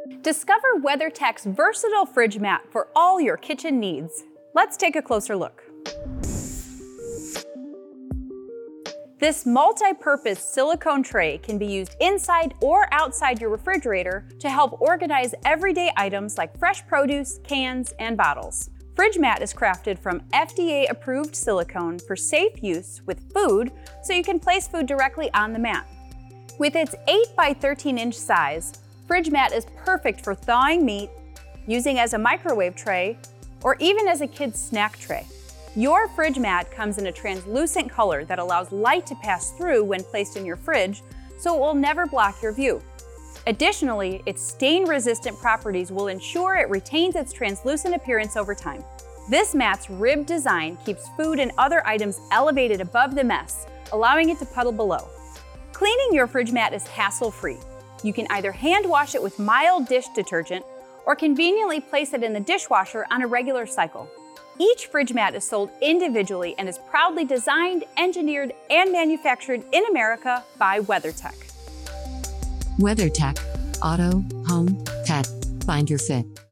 Discover WeatherTech's versatile fridge mat for all your kitchen needs. Let's take a closer look. This multi-purpose silicone tray can be used inside or outside your refrigerator to help organize everyday items like fresh produce, cans, and bottles. Fridge mat is crafted from FDA-approved silicone for safe use with food, so you can place food directly on the mat. With its 8 by 13-inch size, Fridge mat is perfect for thawing meat, using as a microwave tray, or even as a kid's snack tray. Your fridge mat comes in a translucent color that allows light to pass through when placed in your fridge, so it will never block your view. Additionally, its stain-resistant properties will ensure it retains its translucent appearance over time. This mat's ribbed design keeps food and other items elevated above the mess, allowing it to puddle below. Cleaning your fridge mat is hassle-free. You can either hand wash it with mild dish detergent or conveniently place it in the dishwasher on a regular cycle. Each fridge mat is sold individually and is proudly designed, engineered, and manufactured in America by WeatherTech. WeatherTech. Auto, home, pet. Find your fit.